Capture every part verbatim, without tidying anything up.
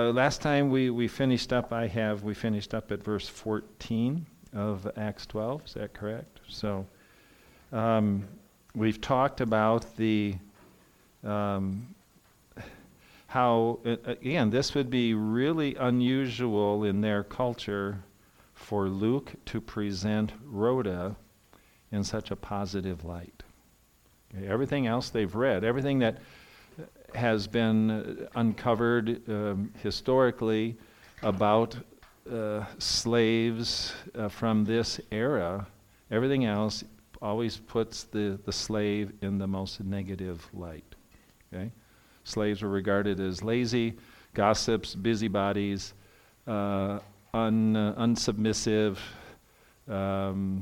uh, last time we, we finished up, I have, we finished up at verse fourteen of Acts twelve. Is that correct? So um, we've talked about the um, how, uh, again, this would be really unusual in their culture for Luke to present Rhoda in such a positive light. Okay, everything else they've read, everything that has been uh, uncovered um, historically about uh, slaves uh, from this era, everything else always puts the, the slave in the most negative light. Okay? Slaves were regarded as lazy, gossips, busybodies, uh, un, uh, unsubmissive, um,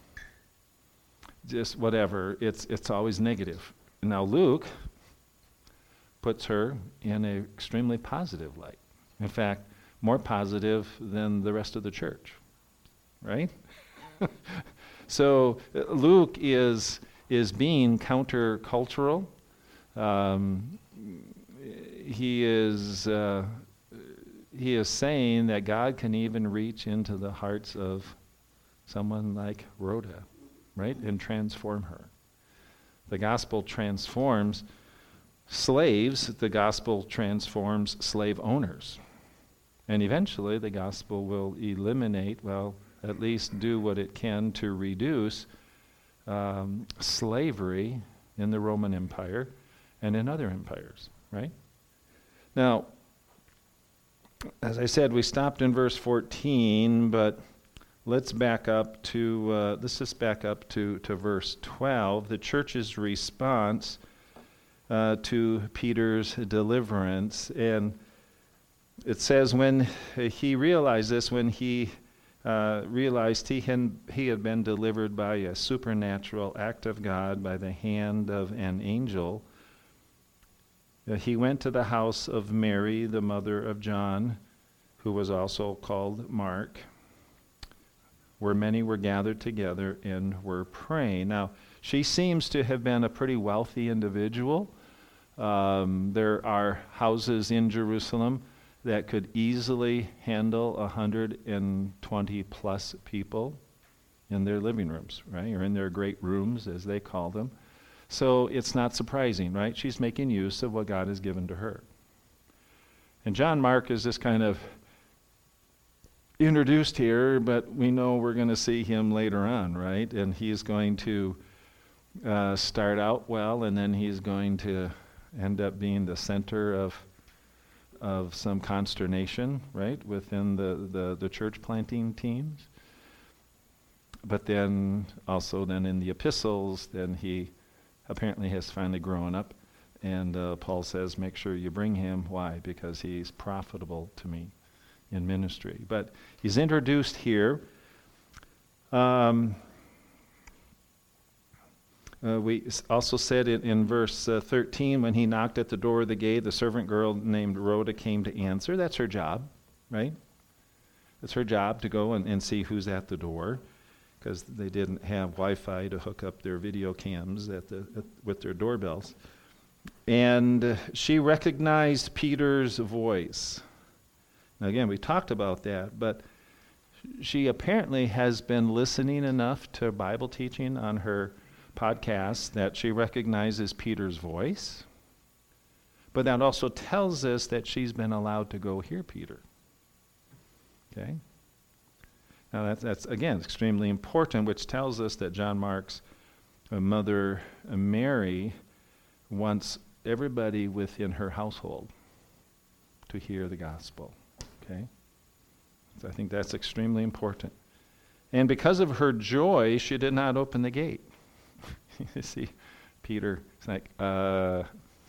just whatever. It's it's always negative. Now Luke puts her in an extremely positive light. In fact, more positive than the rest of the church, right? So uh, Luke is is being countercultural. Um, he is uh, he is saying that God can even reach into the hearts of someone like Rhoda, right, and transform her. The gospel transforms slaves. The gospel transforms slave owners, and eventually the gospel will eliminate, well, at least do what it can to reduce um, slavery in the Roman Empire and in other empires, right? Now, as I said, we stopped in verse fourteen, but let's back up to, uh, let's just back up to, to verse twelve, the church's response uh, to Peter's deliverance. And it says when he realized this, when he uh, realized he had, he had been delivered by a supernatural act of God by the hand of an angel, uh, he went to the house of Mary, the mother of John, who was also called Mark, where many were gathered together and were praying. Now, she seems to have been a pretty wealthy individual. Um, there are houses in Jerusalem that could easily handle one hundred twenty plus people in their living rooms, right? Or in their great rooms, as they call them. So it's not surprising, right? She's making use of what God has given to her. And John Mark is this kind of introduced here, but we know we're going to see him later on, right? And he's going to uh, start out well, and then he's going to end up being the center of of some consternation, right, within the, the, the church planting teams. But then also then in the epistles, then he apparently has finally grown up, and uh, Paul says, make sure you bring him. Why? Because he's profitable to me in ministry. But he's introduced here. Um, uh, we also said in, in verse uh, thirteen, when he knocked at the door of the gate, the servant girl named Rhoda came to answer. That's her job, right? It's her job to go and, and see who's at the door, because they didn't have Wi-Fi to hook up their video cams at the at, with their doorbells. And uh, she recognized Peter's voice. Now again, we talked about that, but she apparently has been listening enough to Bible teaching on her podcast that she recognizes Peter's voice. But that also tells us that she's been allowed to go hear Peter. Okay? Now that's, that's again, extremely important, which tells us that John Mark's uh, mother, uh, Mary, wants everybody within her household to hear the gospel. Okay? So I think that's extremely important. And because of her joy, she did not open the gate. You see, Peter is like, uh,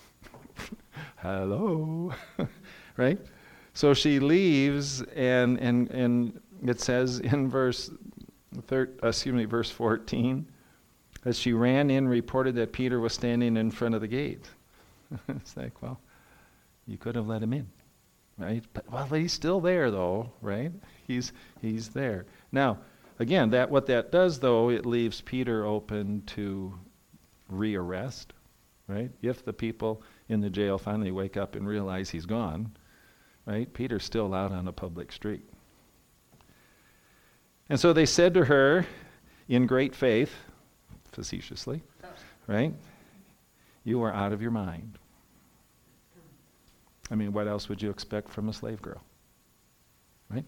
hello, right? So she leaves, and and and it says in verse thir- excuse me, verse fourteen, as she ran in, reported that Peter was standing in front of the gate. It's like, well, you could have let him in, right? But well, he's still there, though, right? He's he's there now. Again, that what that does, though, it leaves Peter open to rearrest, right? If the people in the jail finally wake up and realize he's gone, right? Peter's still out on a public street. And so they said to her, in great faith, facetiously, right? You are out of your mind. I mean, what else would you expect from a slave girl? Right?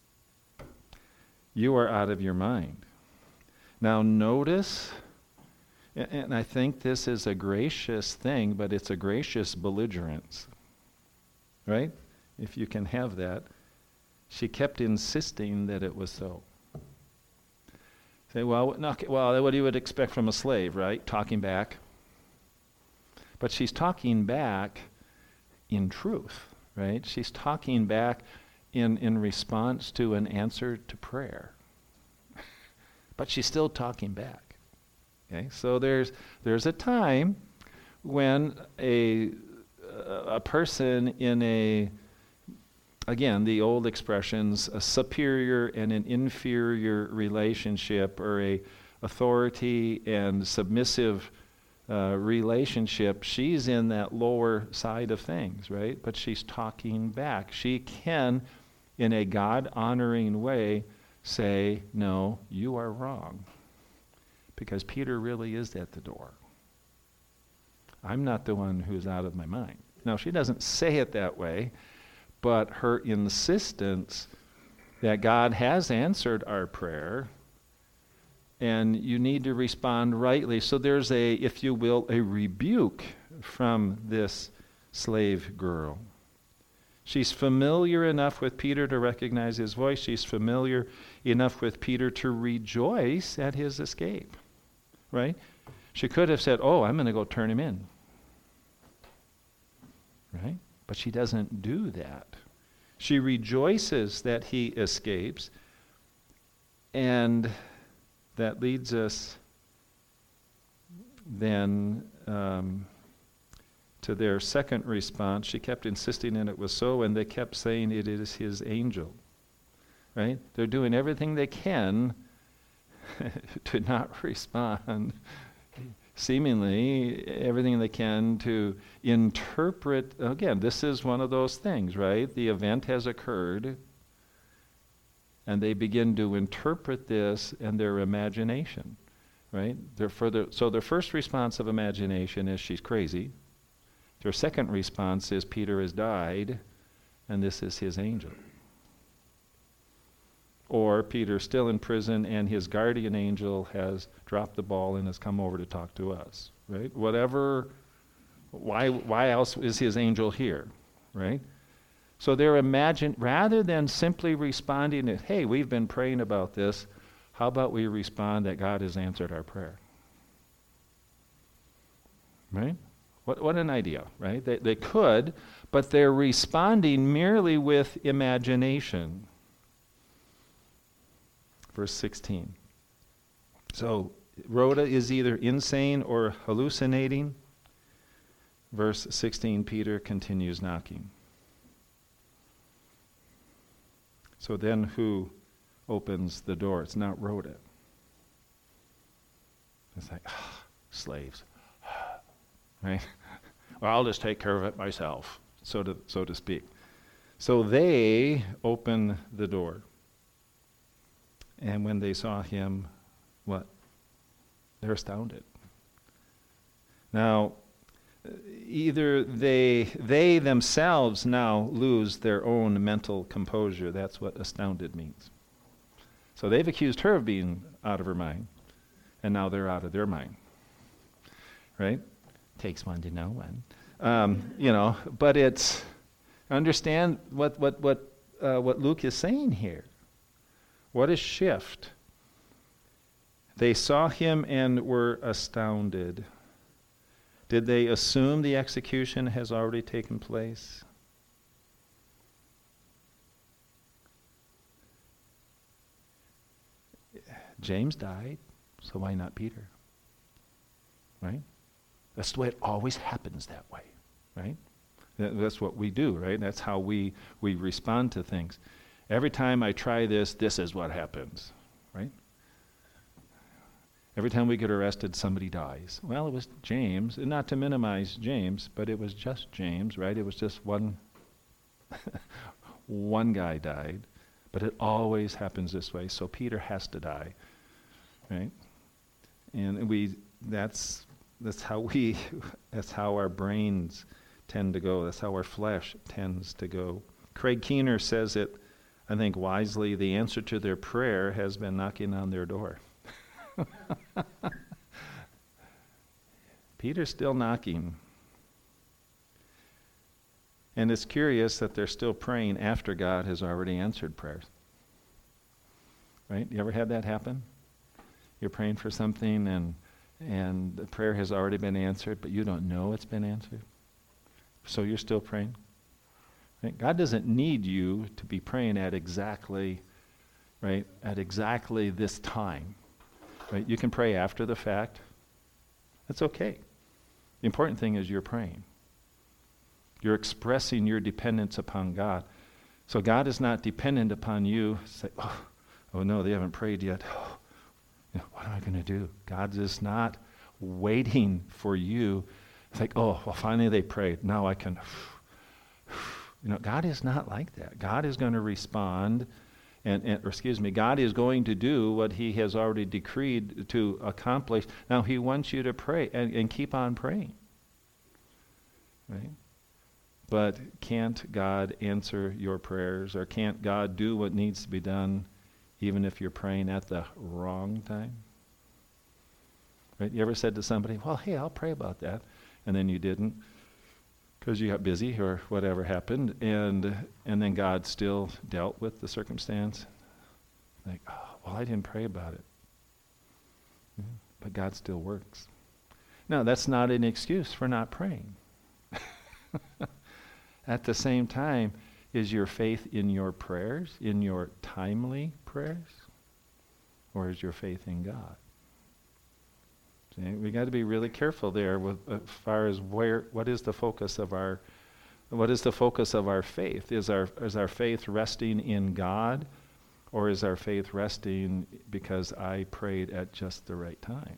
You are out of your mind. Now notice, and, and I think this is a gracious thing, but it's a gracious belligerence. Right? If you can have that. She kept insisting that it was so. Say, well, no, okay, well, what you would expect from a slave, right? Talking back. But she's talking back in truth, right? She's talking back in, in response to an answer to prayer. But she's still talking back. Okay? So there's there's a time when a a person in a, again, the old expressions, a superior and an inferior relationship, or a authority and submissive uh, relationship, she's in that lower side of things, right? But she's talking back. She can, in a God-honoring way, say, no, you are wrong. Because Peter really is at the door. I'm not the one who's out of my mind. Now, she doesn't say it that way, but her insistence that God has answered our prayer, and you need to respond rightly. So there's a, if you will, a rebuke from this slave girl. She's familiar enough with Peter to recognize his voice. She's familiar enough with Peter to rejoice at his escape, right? She could have said, oh, I'm going to go turn him in, right? But she doesn't do that. She rejoices that he escapes, and that leads us then um, to their second response. She kept insisting and it was so, and they kept saying it is his angel, right? They're doing everything they can to not respond, seemingly everything they can to interpret. Again, this is one of those things, right? The event has occurred, and they begin to interpret this in their imagination, right? Their further, so their first response of imagination is she's crazy. Their second response is Peter has died, and this is his angel. Or Peter's still in prison, and his guardian angel has dropped the ball and has come over to talk to us, right? Whatever, why, why else is his angel here, right? So they're imagine rather than simply responding that, hey, we've been praying about this, how about we respond that God has answered our prayer? Right? What what an idea, right? They they could, but they're responding merely with imagination. Verse sixteen. So Rhoda is either insane or hallucinating. Verse sixteen, Peter continues knocking. So then who opens the door? It's not Rhoda. It's like, ah, slaves. Right? Well, I'll just take care of it myself, so to, so to speak. So they open the door. And when they saw him, what? They're astounded. Now, either they they themselves now lose their own mental composure. That's what astounded means. So they've accused her of being out of her mind, and now they're out of their mind. Right? Takes one to know one. Um, you know, but it's, understand what what what uh, what Luke is saying here. What a shift. They saw him and were astounded. Did they assume the execution has already taken place? James died, so why not Peter? Right? That's the way it always happens that way, right? That's what we do, right? That's how we, we respond to things. Every time I try this, this is what happens, right? Every time we get arrested, somebody dies. Well, it was James, and not to minimize James, but it was just James, right? It was just one one guy died, but it always happens this way. So Peter has to die, right? And we that's that's how we that's how our brains tend to go. That's how our flesh tends to go. Craig Keener says it, I think wisely, the answer to their prayer has been knocking on their door. Peter's still knocking. And it's curious that they're still praying after God has already answered prayers. Right? You ever had that happen? You're praying for something and and the prayer has already been answered, but you don't know it's been answered. So you're still praying. Right? God doesn't need you to be praying at exactly, right, at exactly this time. Right? You can pray after the fact. That's okay. The important thing is you're praying. You're expressing your dependence upon God. So God is not dependent upon you. Say, oh, oh no, they haven't prayed yet. Oh, you know, what am I going to do? God is not waiting for you. It's like, oh, well, finally they prayed. Now I can. You know, God is not like that. God is going to respond, and, and or excuse me, God is going to do what He has already decreed to accomplish. Now He wants you to pray and, and keep on praying. Right? But can't God answer your prayers, or can't God do what needs to be done even if you're praying at the wrong time? Right? You ever said to somebody, well, hey, I'll pray about that, and then you didn't because you got busy or whatever happened, and and then God still dealt with the circumstance? Like, oh, well, I didn't pray about it. Yeah, but God still works. No, that's not an excuse for not praying. At the same time, is your faith in your prayers, in your timely prayers, or is your faith in God? See, we got to be really careful there with as far as where, what is the focus of our, what is the focus of our faith? Is our is our faith resting in God, or is our faith resting because I prayed at just the right time?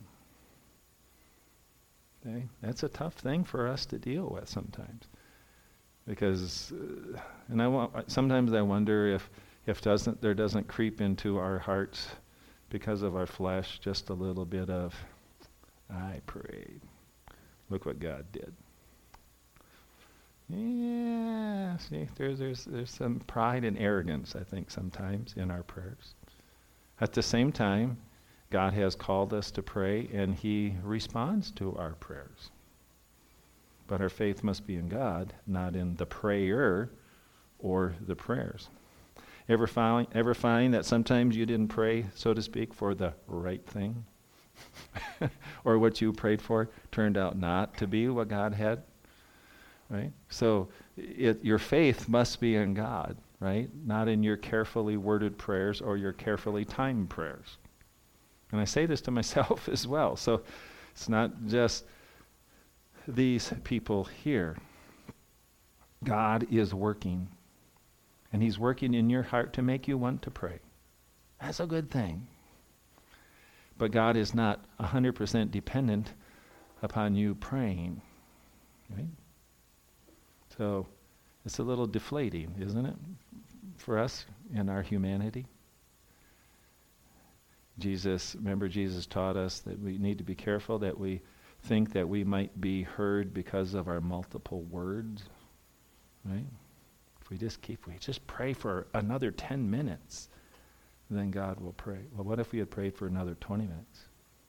Okay? That's a tough thing for us to deal with sometimes. Because, uh, and I want, sometimes I wonder if, if doesn't there doesn't creep into our hearts because of our flesh just a little bit of, I prayed. Look what God did. Yeah, see, there's there's there's some pride and arrogance, I think, sometimes in our prayers. At the same time, God has called us to pray, and He responds to our prayers. But our faith must be in God, not in the prayer or the prayers. Ever find, ever find that sometimes you didn't pray, so to speak, for the right thing? Or what you prayed for turned out not to be what God had? Right? So it, your faith must be in God, right? Not in your carefully worded prayers or your carefully timed prayers. And I say this to myself as well. So it's not just these people here. God is working. And He's working in your heart to make you want to pray. That's a good thing. But God is not one hundred percent dependent upon you praying. Right? So it's a little deflating, isn't it, for us in our humanity? Jesus, remember Jesus taught us that we need to be careful that we think that we might be heard because of our multiple words, right? If we just keep, we just pray for another ten minutes, then God will pray. Well, what if we had prayed for another twenty minutes?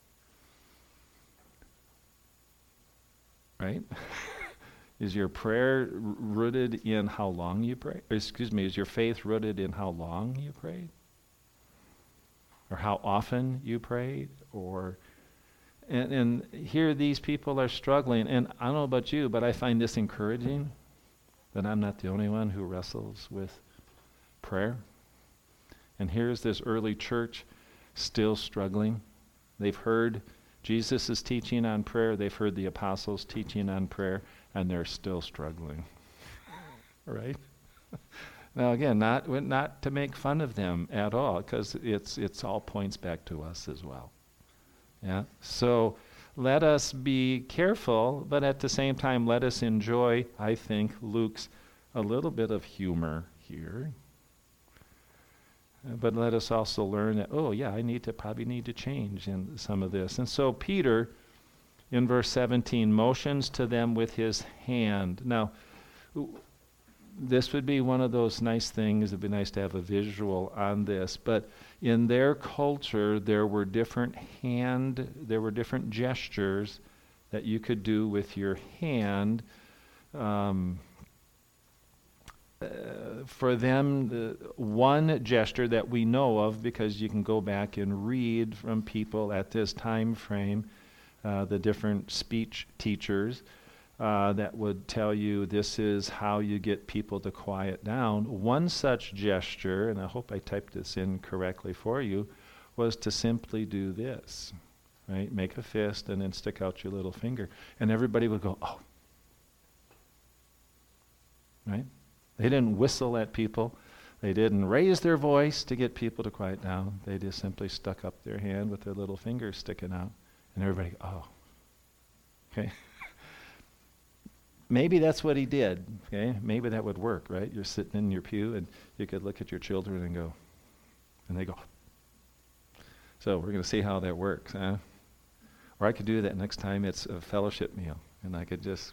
Right? Is your prayer r- rooted in how long you pray? Or excuse me, is your faith rooted in how long you prayed? Or how often you prayed? Or and, and here these people are struggling, and I don't know about you, but I find this encouraging that I'm not the only one who wrestles with prayer. And here's this early church still struggling. They've heard Jesus' teaching on prayer, they've heard the apostles' teaching on prayer, and they're still struggling. Right? Now again, not not to make fun of them at all, because it's it's all points back to us as well. Yeah. So let us be careful, but at the same time, let us enjoy, I think, Luke's a little bit of humor here. Uh, But let us also learn that, oh yeah, I need to probably need to change in some of this. And so Peter, in verse seventeen, motions to them with his hand. Now, w- this would be one of those nice things. It'd be nice to have a visual on this. But in their culture, there were different hand, there were different gestures that you could do with your hand. Um, uh, for them, the one gesture that we know of, because you can go back and read from people at this time frame, uh, the different speech teachers, Uh, that would tell you this is how you get people to quiet down. One such gesture, and I hope I typed this in correctly for you, was to simply do this, right? Make a fist and then stick out your little finger. And everybody would go, oh. Right? They didn't whistle at people. They didn't raise their voice to get people to quiet down. They just simply stuck up their hand with their little finger sticking out. And everybody, oh. Okay? Maybe that's what he did, okay? Maybe that would work, right? You're sitting in your pew and you could look at your children and go, and they go. So we're going to see how that works, huh? Or I could do that next time it's a fellowship meal, and I could just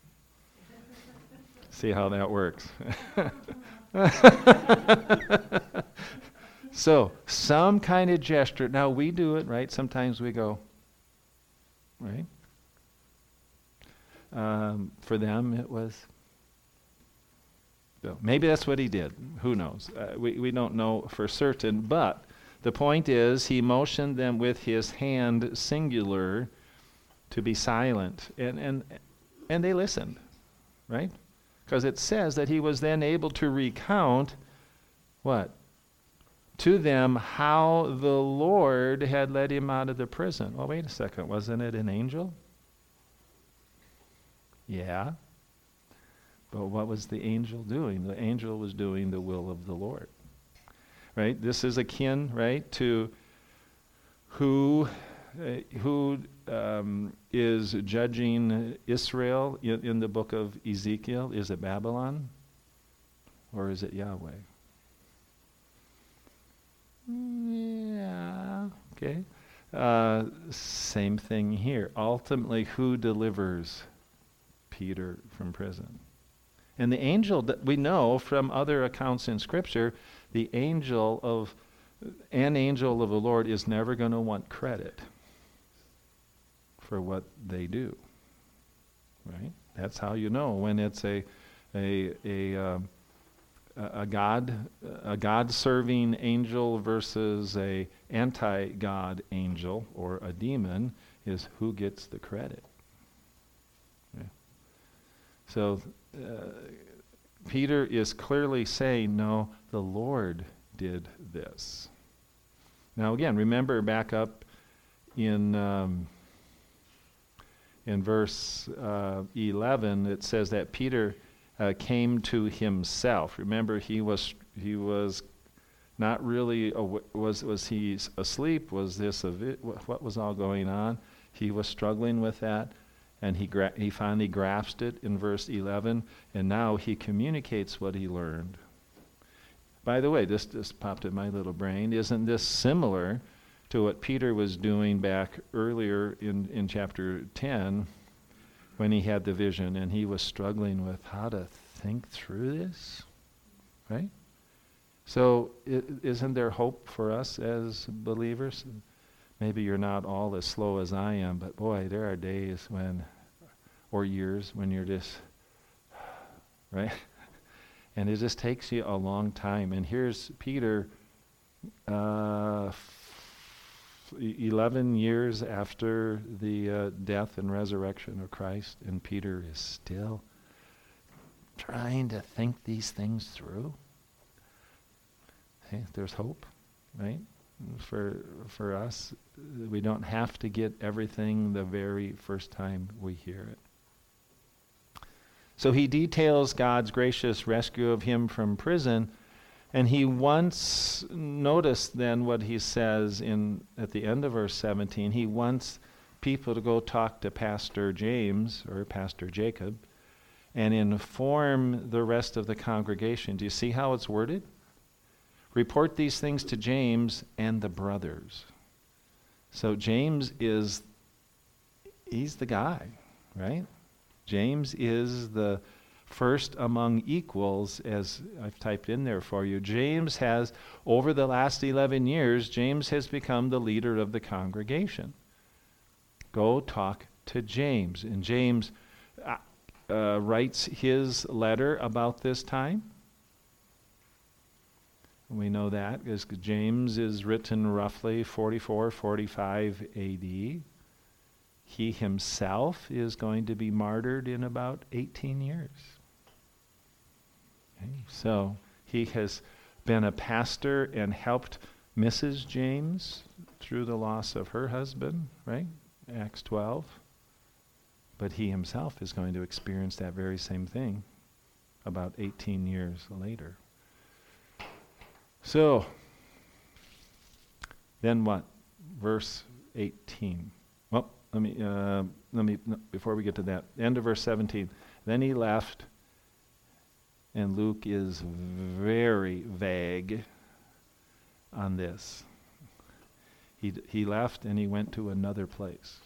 see how that works. So some kind of gesture. Now we do it, right? Sometimes we go, right? Um, for them, it was. So maybe that's what he did. Who knows? Uh, we we don't know for certain. But the point is, he motioned them with his hand, singular, to be silent, and and and they listened, right? Because it says that he was then able to recount what to them how the Lord had led him out of the prison. Well, wait a second. Wasn't it an angel? Yeah. But what was the angel doing? The angel was doing the will of the Lord. Right? This is akin, right, to who uh, who um, is judging Israel in, in the book of Ezekiel. Is it Babylon? Or is it Yahweh? Yeah. Okay. Uh, same thing here. Ultimately, who delivers Peter from prison? And the angel that we know from other accounts in Scripture, the angel of an angel of the Lord is never going to want credit for what they do. Right? That's how you know when it's a a a um, a, a God a God-serving angel versus a anti-God angel or a demon, is who gets the credit. So uh, Peter is clearly saying, no, the Lord did this. Now again, remember back up in um, in verse uh, eleven, it says that Peter uh, came to himself. Remember, he was he was not really aw- was was he asleep? Was this a vi- what was all going on? He was struggling with that. And he gra- he finally grasped it in verse eleven, and now he communicates what he learned. By the way, this just popped in my little brain. Isn't this similar to what Peter was doing back earlier in, in chapter ten when he had the vision and he was struggling with how to think through this? Right? So I- isn't there hope for us as believers? Maybe you're not all as slow as I am, but boy, there are days when, or years when you're just, right? And it just takes you a long time. And here's Peter, uh, f- eleven years after the uh, death and resurrection of Christ, and Peter is still trying to think these things through. Hey, there's hope, right? For for us, we don't have to get everything the very first time we hear it. So he details God's gracious rescue of him from prison, and he wants, notice then what he says in at the end of verse seventeen, he wants people to go talk to Pastor James or Pastor Jacob and inform the rest of the congregation. Do you see how it's worded? Report these things to James and the brothers. So James is, he's the guy, right? James is the first among equals, as I've typed in there for you. James has, over the last eleven years, James has become the leader of the congregation. Go talk to James. And James uh, uh, writes his letter about this time. We know that because James is written roughly forty-four, forty-five A D. He himself is going to be martyred in about eighteen years. Okay, so he has been a pastor and helped Missus James through the loss of her husband, right? Acts twelve. But he himself is going to experience that very same thing about eighteen years later. So, then what? Verse eighteen. Well, let me, uh, let me, no, before we get to that, end of verse seventeen. Then he left, and Luke is very vague on this. He, he left and he went to another place.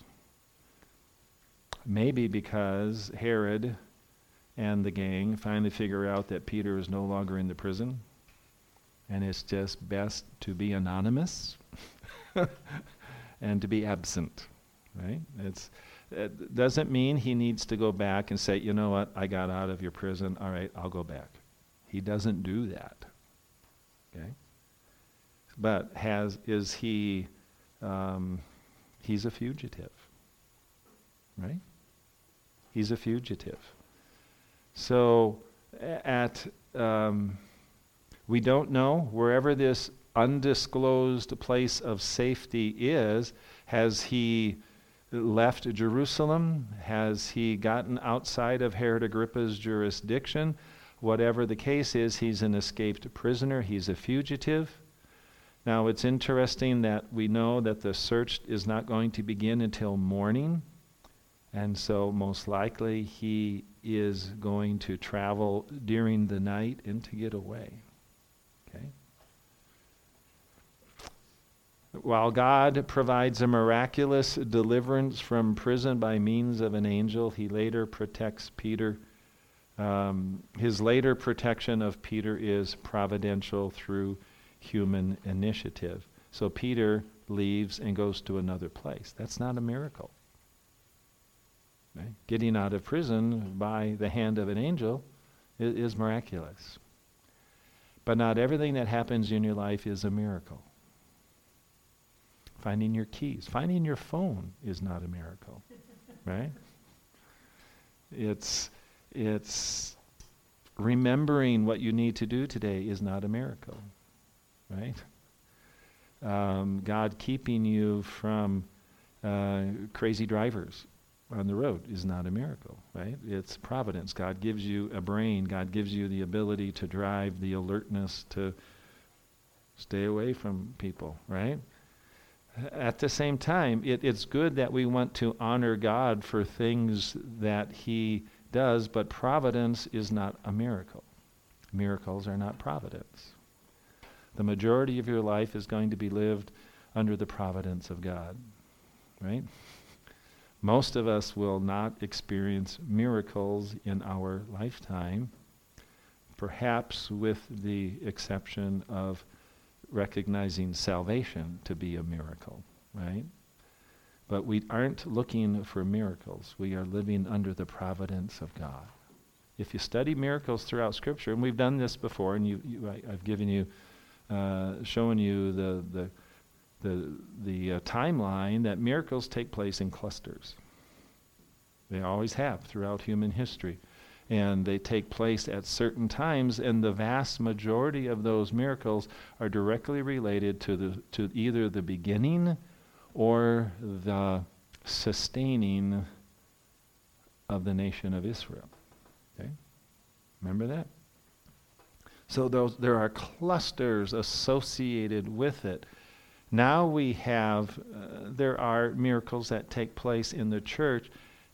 Maybe because Herod and the gang finally figure out that Peter is no longer in the prison, and it's just best to be anonymous and to be absent, right? It's, it doesn't mean he needs to go back and say, you know what, I got out of your prison, all right, I'll go back. He doesn't do that, okay? But has is he, um, he's a fugitive, right? He's a fugitive. So at, um, we don't know, wherever this undisclosed place of safety is, has he left Jerusalem? Has he gotten outside of Herod Agrippa's jurisdiction? Whatever the case is, he's an escaped prisoner. He's a fugitive. Now, it's interesting that we know that the search is not going to begin until morning. And so most likely he is going to travel during the night and to get away. Okay? While God provides a miraculous deliverance from prison by means of an angel, he later protects Peter. Um, his later protection of Peter is providential through human initiative. So Peter leaves and goes to another place. That's not a miracle. Right? Getting out of prison by the hand of an angel is, is miraculous. But not everything that happens in your life is a miracle. Finding your keys, finding your phone is not a miracle, right? It's, it's remembering what you need to do today is not a miracle, right? Um, God keeping you from uh, crazy drivers on the road is not a miracle, right? It's providence. God gives you a brain. God gives you the ability to drive, the alertness to stay away from people, right? At the same time, it, it's good that we want to honor God for things that he does, but providence is not a miracle. Miracles are not providence. The majority of your life is going to be lived under the providence of God, right? Most of us will not experience miracles in our lifetime, perhaps with the exception of recognizing salvation to be a miracle, right? But we aren't looking for miracles. We are living under the providence of God. If you study miracles throughout Scripture, and we've done this before, and you, you I, I've given you, uh, shown you the the the the uh, timeline that miracles take place in clusters. They always have throughout human history. And they take place at certain times, and the vast majority of those miracles are directly related to the to either the beginning or the sustaining of the nation of Israel. Okay? Remember that? So those there are clusters associated with it. Now we have, uh, there are miracles that take place in the church,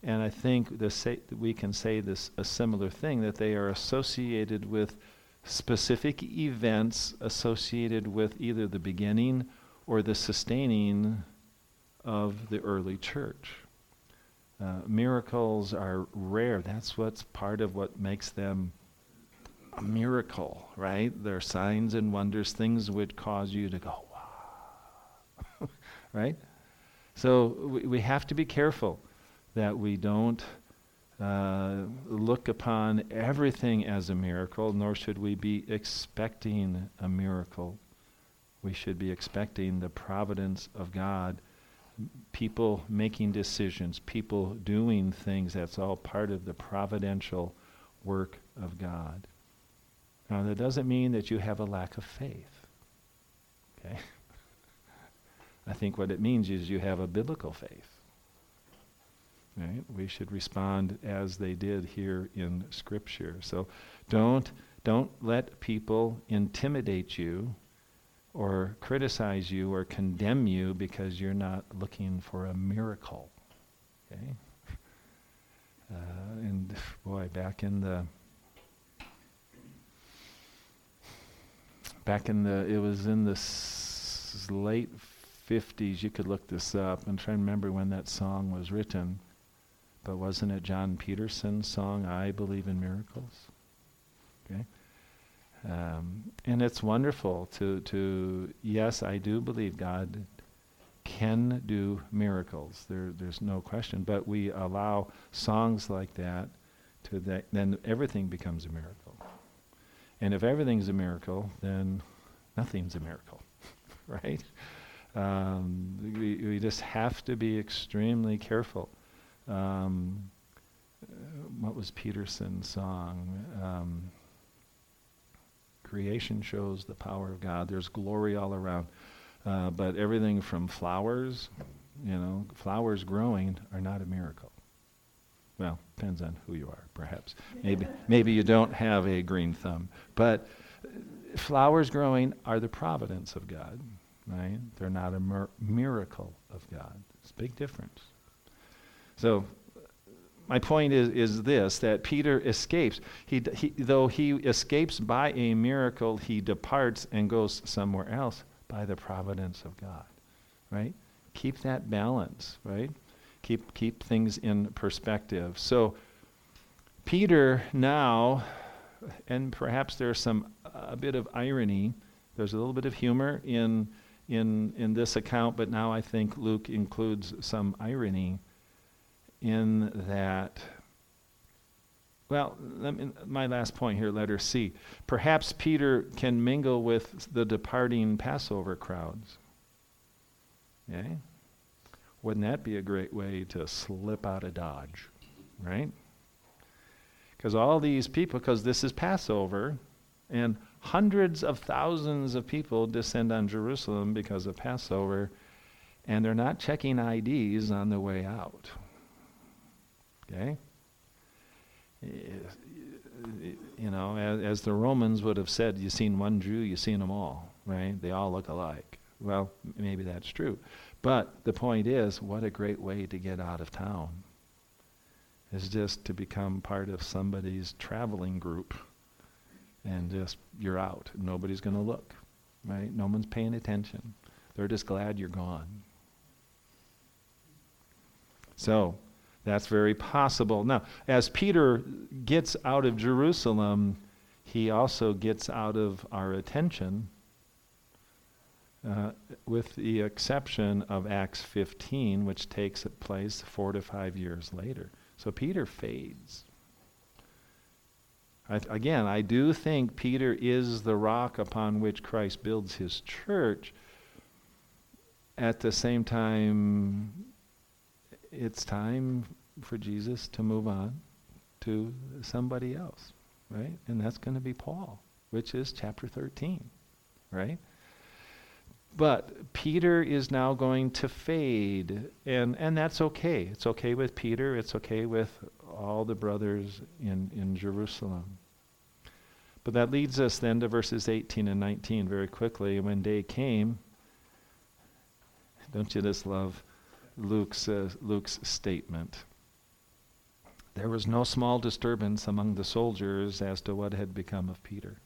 And I think the say, we can say this a similar thing, that they are associated with specific events associated with either the beginning or the sustaining of the early church. Uh, miracles are rare. That's what's part of what makes them a miracle, right? They're signs and wonders, things which cause you to go, wow, right? So we, we have to be careful that we don't uh, look upon everything as a miracle, nor should we be expecting a miracle. We should be expecting the providence of God, people making decisions, people doing things. That's all part of the providential work of God. Now, that doesn't mean that you have a lack of faith. Okay? I think what it means is you have a biblical faith. Right? We should respond as they did here in Scripture. So don't don't let people intimidate you or criticize you or condemn you because you're not looking for a miracle. Okay? Uh, and boy, back in the back in the it was in the s- late fifties. You could look this up and try and remember when that song was written. But wasn't it John Peterson's song, I Believe in Miracles? Okay. Um, and it's wonderful to, to, yes, I do believe God can do miracles. There, there's no question. But we allow songs like that to that, then everything becomes a miracle. And if everything's a miracle, then nothing's a miracle, right? Um, we, we just have to be extremely careful. Um, uh, what was Peterson's song? Um, creation shows the power of God. There's glory all around. Uh, but everything from flowers, you know, flowers growing are not a miracle. Well, depends on who you are, perhaps. Maybe maybe you don't have a green thumb. But uh, flowers growing are the providence of God, right? They're not a mir- miracle of God. It's a big difference. So my point is is this, that Peter escapes. He, d- he though he escapes by a miracle, he departs and goes somewhere else by the providence of God, right? Keep that balance, right? Keep keep things in perspective. So Peter now, and perhaps there's some a bit of irony. There's a little bit of humor in in in this account, but now I think Luke includes some irony in that. Well, let me, my last point here, letter C. Perhaps Peter can mingle with the departing Passover crowds. Okay? Wouldn't that be a great way to slip out of Dodge, right? Because all these people, because this is Passover, and hundreds of thousands of people descend on Jerusalem because of Passover, and they're not checking I Ds on the way out. Okay? You know, as, as the Romans would have said, you seen one Jew, you seen them all, right? They all look alike. Well, maybe that's true. But the point is, what a great way to get out of town is just to become part of somebody's traveling group and just, you're out. Nobody's going to look, right? No one's paying attention. They're just glad you're gone. So, that's very possible. Now, as Peter gets out of Jerusalem, he also gets out of our attention, uh, with the exception of Acts fifteen, which takes place four to five years later. So Peter fades. I th- again, I do think Peter is the rock upon which Christ builds his church. At the same time, it's time for Jesus to move on to somebody else, right? And that's going to be Paul, which is chapter thirteen, right? But Peter is now going to fade, and, and that's okay. It's okay with Peter. It's okay with all the brothers in, in Jerusalem. But that leads us then to verses eighteen and nineteen very quickly. When day came, don't you just love Luke's uh, Luke's statement? There was no small disturbance among the soldiers as to what had become of Peter.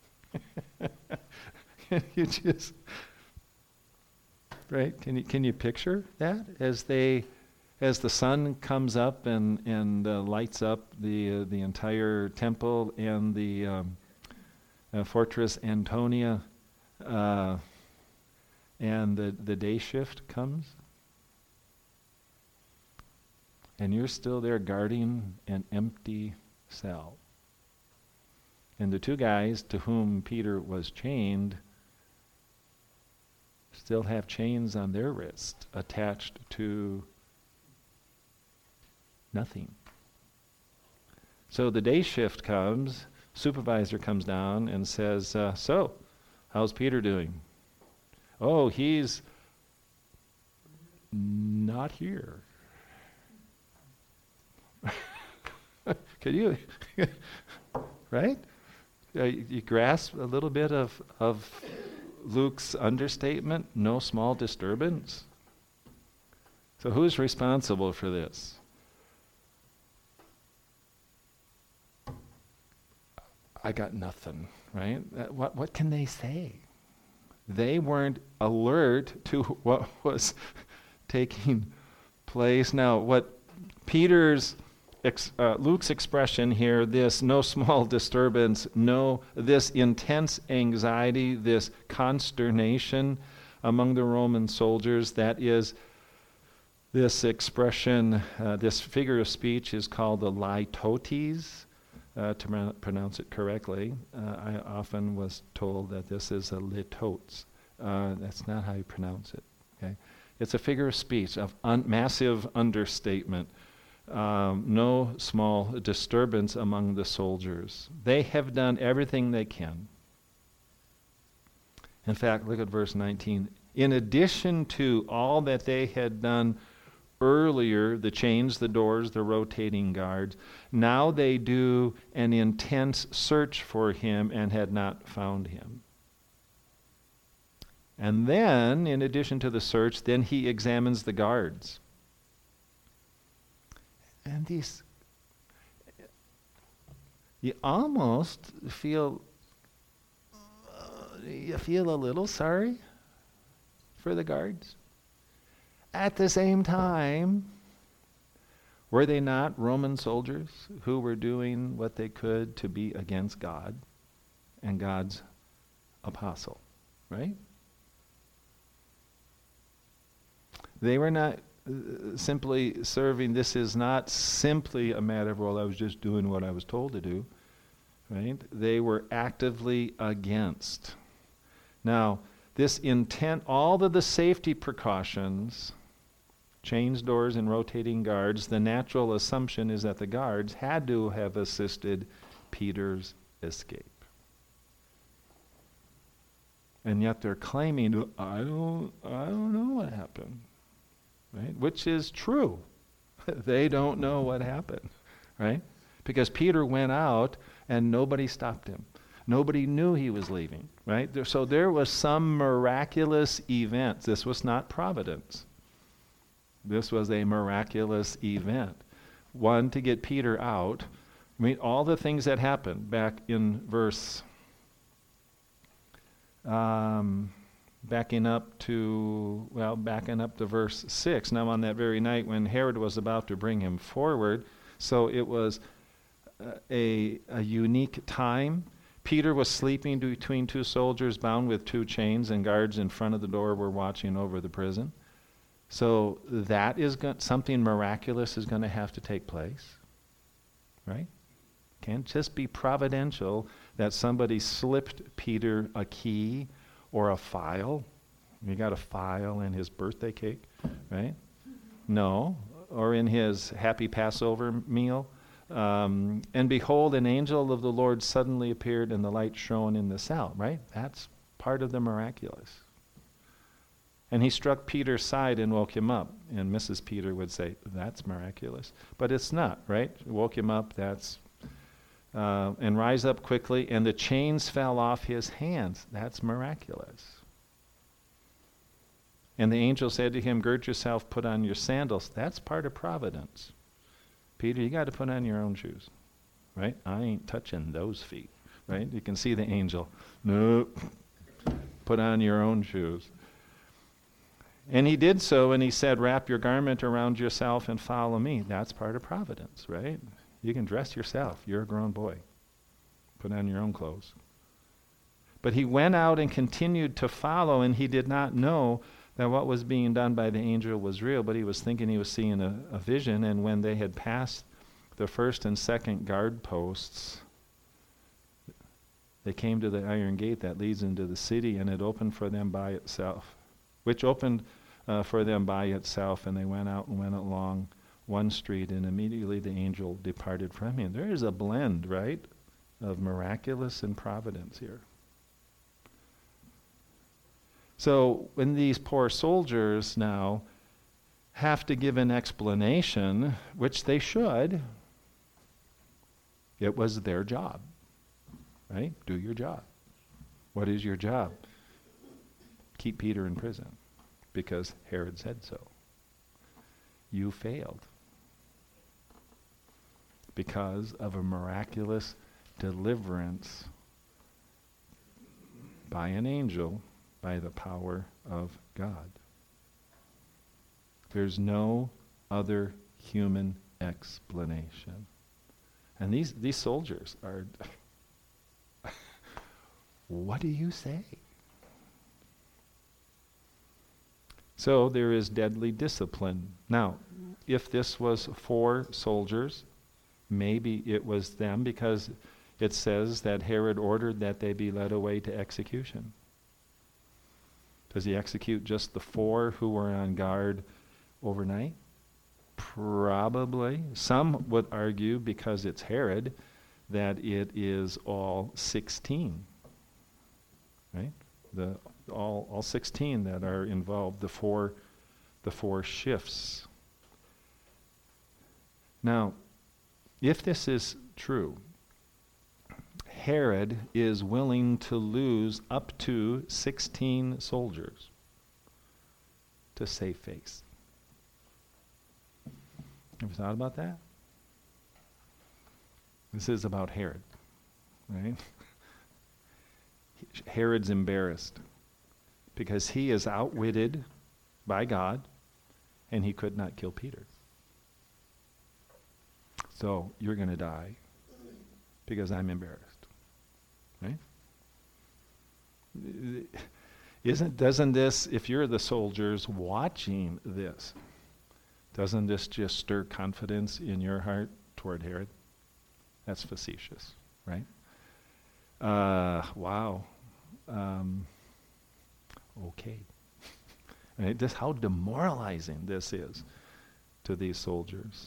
You just, right? Can you can you picture that as they, as the sun comes up and and uh, lights up the uh, the entire temple and the um, uh, fortress Antonia, uh, and the the day shift comes, and you're still there guarding an empty cell. And the two guys to whom Peter was chained still have chains on their wrist attached to nothing. So the day shift comes, supervisor comes down and says, uh, so, how's Peter doing? Oh, he's not here. Could you, right? Uh, you, you grasp a little bit of, of Luke's understatement, no small disturbance. So who's responsible for this? I got nothing, right? Uh, what what can they say? They weren't alert to what was taking place. Now, what Peter's Ex, uh, Luke's expression here, this no small disturbance, no, this intense anxiety, this consternation among the Roman soldiers, that is, this expression, uh, this figure of speech is called the litotes, uh, to pr- pronounce it correctly. Uh, I often was told that this is a litotes. Uh, that's not how you pronounce it. Okay, it's a figure of speech, of un- massive understatement. Um, no small disturbance among the soldiers. They have done everything they can. In fact, look at verse nineteen. In addition to all that they had done earlier, the chains, the doors, the rotating guards, now they do an intense search for him and had not found him. And then, in addition to the search, then he examines the guards. And these, you almost feel, uh, you feel a little sorry for the guards. At the same time, were they not Roman soldiers who were doing what they could to be against God and God's apostle, right? They were not Uh, simply serving. This is not simply a matter of, well, I was just doing what I was told to do, right? They were actively against. Now, this intent, all of the safety precautions, chains, doors, and rotating guards, the natural assumption is that the guards had to have assisted Peter's escape. And yet they're claiming, I don't, I don't know what happened. Right? Which is true. They don't know what happened, right? Because Peter went out and nobody stopped him. Nobody knew he was leaving, right? There, so there was some miraculous event. This was not providence. This was a miraculous event. One, to get Peter out. I mean, all the things that happened back in verse um, Backing up to, well, backing up to verse six. Now on that very night when Herod was about to bring him forward, so it was uh, a, a unique time. Peter was sleeping between two soldiers bound with two chains, and guards in front of the door were watching over the prison. So that is go- something miraculous is going to have to take place, right? Can't just be providential that somebody slipped Peter a key or a file. You got a file in his birthday cake, right? No. Or in his happy Passover meal. Um, and behold, an angel of the Lord suddenly appeared, and the light shone in the cell, right? That's part of the miraculous. And he struck Peter's side and woke him up. And Missus Peter would say, that's miraculous. But it's not, right? Woke him up, that's Uh, and rise up quickly, and the chains fell off his hands. That's miraculous. And the angel said to him, gird yourself, put on your sandals. That's part of providence. Peter, you got to put on your own shoes, right? I ain't touching those feet, right? You can see the angel. Nope. Put on your own shoes. And he did so, and he said, wrap your garment around yourself and follow me. That's part of providence, right? You can dress yourself. You're a grown boy. Put on your own clothes. But he went out and continued to follow, and he did not know that what was being done by the angel was real, but he was thinking he was seeing a, a vision. And when they had passed the first and second guard posts, they came to the iron gate that leads into the city, and it opened for them by itself, which opened uh, for them by itself, and they went out and went along one street, and immediately the angel departed from him. There is a blend, right, of miraculous and providence here. So when these poor soldiers now have to give an explanation, which they should, it was their job. Right? Do your job. What is your job? Keep Peter in prison because Herod said so. You failed because of a miraculous deliverance by an angel by the power of God. There's no other human explanation. And these, these soldiers are... What do you say? So there is deadly discipline. Now, if this was for soldiers, maybe it was them, because it says that Herod ordered that they be led away to execution. Does he execute just the four who were on guard overnight? Probably. Some would argue, because it's Herod, that it is all sixteen. Right? The all all sixteen that are involved, the four the four shifts. Now, if this is true, Herod is willing to lose up to sixteen soldiers to save face. Ever thought about that? This is about Herod, right? Herod's embarrassed because he is outwitted by God and he could not kill Peter. So you're going to die because I'm embarrassed, right? Isn't, doesn't this, if you're the soldiers watching this, doesn't this just stir confidence in your heart toward Herod? That's facetious, right? Uh, wow. Um, okay. Right? This, how demoralizing this is to these soldiers.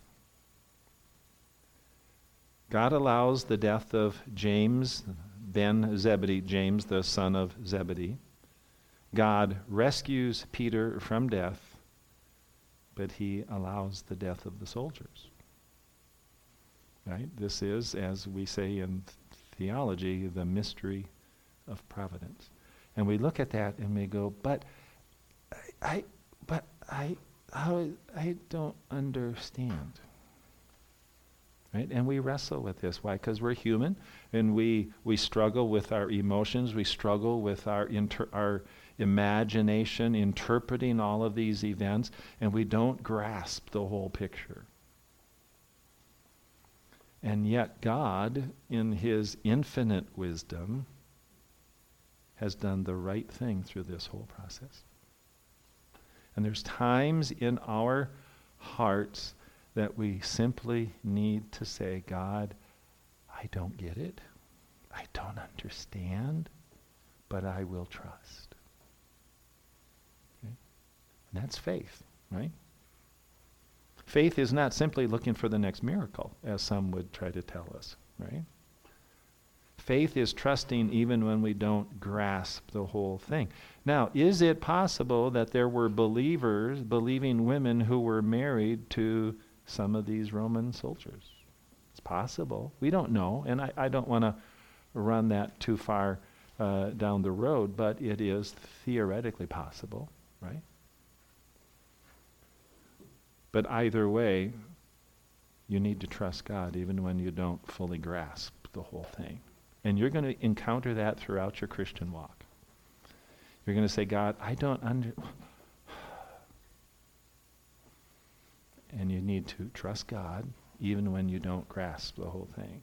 God allows the death of James, ben Zebedee, James the son of Zebedee. God rescues Peter from death, but he allows the death of the soldiers. Right? This is, as we say in th- theology, the mystery of providence. And we look at that and we go, but I, I but I how I don't understand. Right? And we wrestle with this. Why? Because we're human, and we we struggle with our emotions, we struggle with our inter, our imagination interpreting all of these events, and we don't grasp the whole picture. And yet God, in his infinite wisdom, has done the right thing through this whole process. And there's times in our hearts that we simply need to say, God, I don't get it. I don't understand, but I will trust. Okay? And that's faith, right? Faith is not simply looking for the next miracle, as some would try to tell us, right? Faith is trusting even when we don't grasp the whole thing. Now, is it possible that there were believers, believing women who were married to some of these Roman soldiers? It's possible. We don't know, and I, I don't want to run that too far uh, down the road, but it is theoretically possible, right? But either way, you need to trust God even when you don't fully grasp the whole thing. And you're going to encounter that throughout your Christian walk. You're going to say, God, I don't under... And you need to trust God even when you don't grasp the whole thing.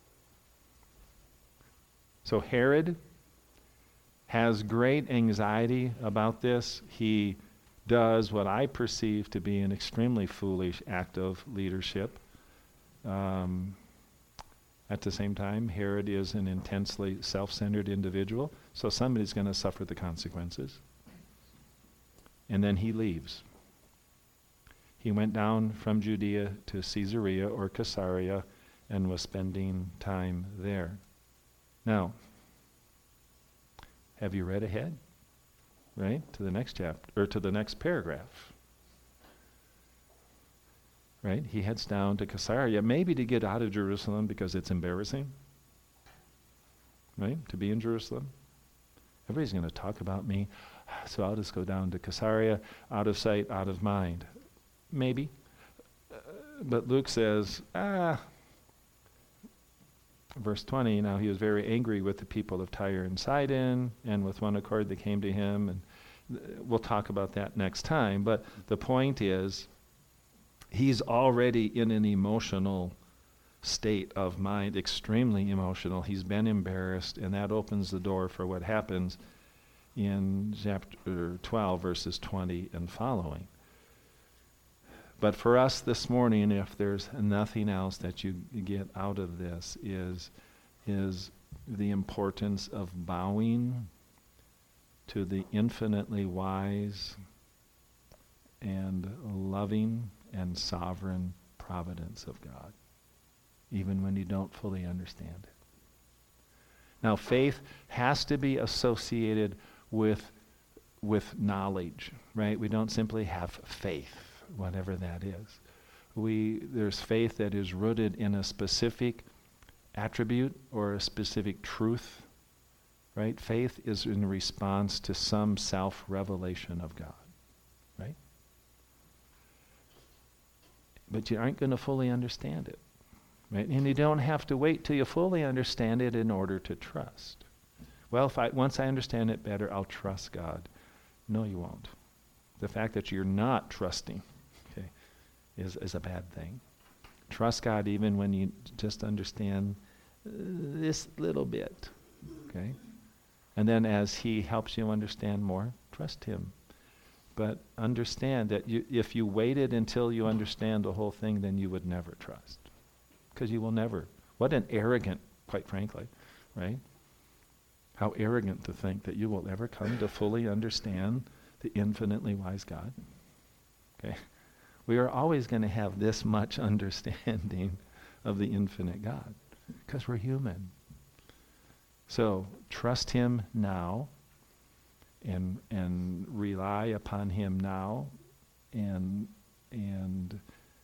So Herod has great anxiety about this. He does what I perceive to be an extremely foolish act of leadership. Um, at the same time, Herod is an intensely self-centered individual, so somebody's going to suffer the consequences. And then he leaves. He went down from Judea to Caesarea or Caesarea and was spending time there. Now, have you read ahead? Right? To the next chapter, or to the next paragraph. Right? He heads down to Caesarea, maybe to get out of Jerusalem because it's embarrassing. Right? To be in Jerusalem. Everybody's going to talk about me, so I'll just go down to Caesarea, out of sight, out of mind. Maybe. Uh, but Luke says, ah, verse twenty, now he was very angry with the people of Tyre and Sidon, and with one accord they came to him, and th- we'll talk about that next time. But the point is, he's already in an emotional state of mind, extremely emotional. He's been embarrassed, and that opens the door for what happens in chapter twelve, verses twenty and following. But for us this morning, if there's nothing else that you get out of this, is, is the importance of bowing to the infinitely wise and loving and sovereign providence of God, even when you don't fully understand it. Now, faith has to be associated with, with knowledge, right? We don't simply have faith, whatever that is. We there's faith that is rooted in a specific attribute or a specific truth, right? Faith is in response to some self-revelation of God, right? But you aren't going to fully understand it, right? And you don't have to wait till you fully understand it in order to trust. Well, if I once I understand it better, I'll trust God. No, you won't. The fact that you're not trusting is, is a bad thing. Trust God even when you just understand uh, this little bit, okay? And then as he helps you understand more, trust him. But understand that you, if you waited until you understand the whole thing, then you would never trust. Because you will never. What an arrogant, quite frankly, right? How arrogant to think that you will ever come to fully understand the infinitely wise God. Okay? We are always going to have this much understanding of the infinite God because we're human. So trust him now and and rely upon him now and and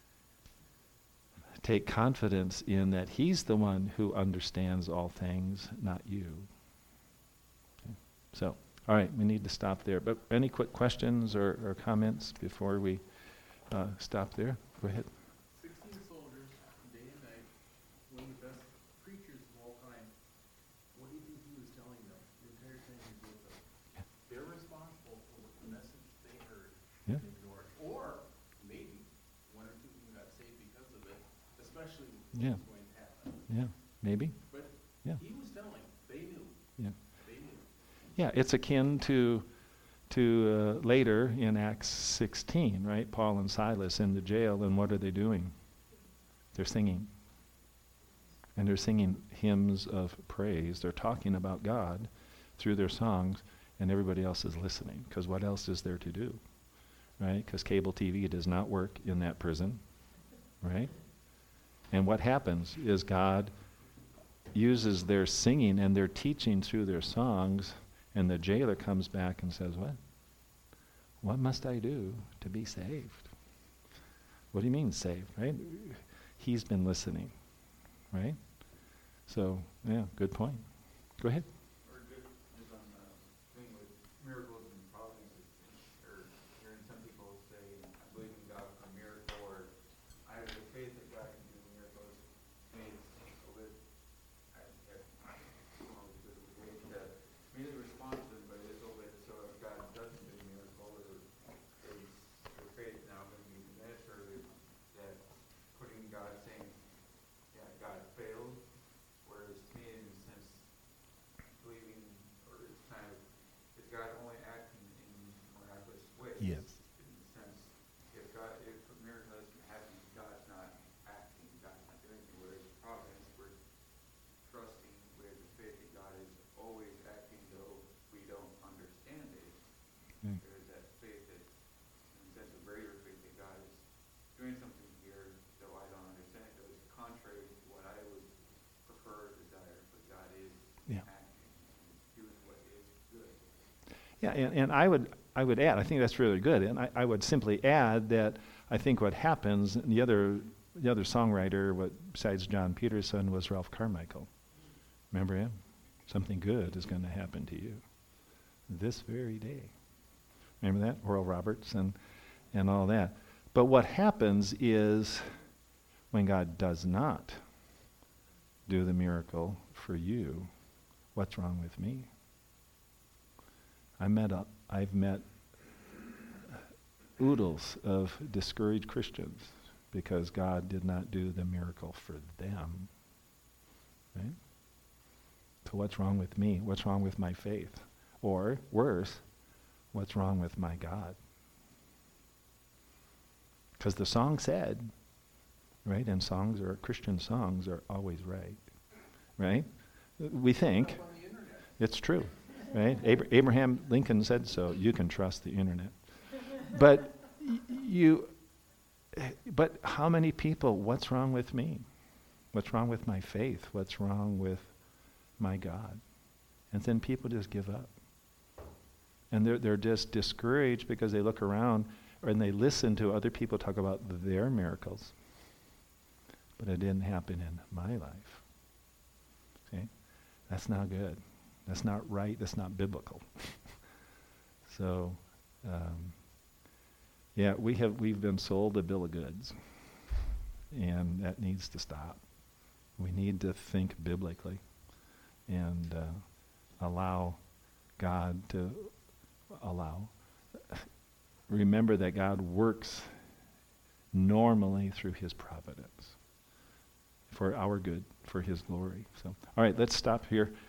take confidence in that he's the one who understands all things, not you. Okay. So, all right, we need to stop there. But any quick questions or, or comments before we Uh, stop there. Go ahead. Sixteen soldiers, day and night, one of the best preachers of all time. What do you think he was telling them? The entire time he was with them. Yeah. They're responsible for the message they heard Yeah. and ignored. Or maybe one or two of them got saved because of it, especially when Yeah. it was going to happen. Yeah, maybe. But Yeah. he was telling, they knew. Yeah. They knew. Yeah, it's akin to to uh, later in Acts sixteen, right? Paul and Silas in the jail, and what are they doing? They're singing. And they're singing hymns of praise. They're talking about God through their songs, and everybody else is listening, because what else is there to do, right? Because cable T V does not work in that prison, right? And what happens is God uses their singing and their teaching through their songs. And the jailer comes back and says, what? What must I do to be saved? What do you mean saved, right? He's been listening, right? So, yeah, good point. Go ahead. Or just, just on the thing with miracles and providences, or hearing some people say, I believe in God for a miracle, or I have the faith that God can do Yeah, and, and I would I would add, I think that's really good, and I, I would simply add that I think what happens, and the other the other songwriter, what besides John Peterson, was Ralph Carmichael. Remember him? Something good is going to happen to you this very day. Remember that? Oral Roberts and and all that. But what happens is when God does not do the miracle for you, what's wrong with me? I met a, I've met oodles of discouraged Christians because God did not do the miracle for them. Right? So what's wrong with me? What's wrong with my faith? Or worse, what's wrong with my God? Because the song said, right? And songs are, Christian songs are always right. Right? We think. Up on the internet. It's true. Right? Abra- Abraham Lincoln said so. You can trust the internet. But y- you, but how many people, what's wrong with me? What's wrong with my faith? What's wrong with my God? And then people just give up. And they're, they're just discouraged because they look around and they listen to other people talk about their miracles. But it didn't happen in my life. See? That's not good. That's not right. That's not biblical. So, um, yeah, we have we've been sold a bill of goods, and that needs to stop. We need to think biblically, and uh, allow God to allow. Remember that God works normally through His providence for our good, for His glory. So, all right, let's stop here.